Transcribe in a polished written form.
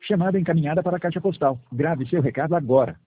Chamada encaminhada para a caixa postal. Grave seu recado agora.